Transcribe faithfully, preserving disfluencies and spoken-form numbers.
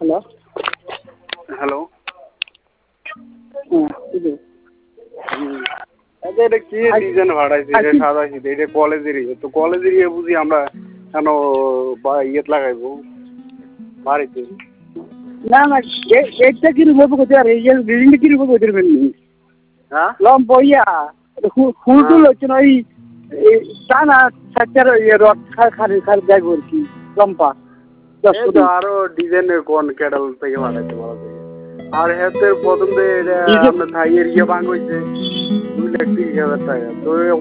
hello hello হ্যাঁ বুঝি আচ্ছা এটা কি ডিজাইন ভাড়াইছে এটা সাদা শীত এটা কলেজেরই তো কলেজেরই বুঝি আমরা কেন বা ইয়েত লাগাইবো বাড়িতে না না গেটটা কিরকম হবে কোথায় আর এই যে বিল্ডিংটা কিরকম কোথায় ফেলনি হ্যাঁ লম বইয়া ফুল টুল হচ্ছে না ওই টানা সাচ্চার ইয়ে রড খারি খারি দেখবো আর কি লম্পা দশ ফুট আরো ডিজাইনের কোন ক্যাডাল থেকে বানাইতে বলা থেকে আর হাতে প্রথম আপনার থাইয়ের ইয়ে ভাঙ হয়েছে দুই লাখ তিরিশ হাজার টাকা তো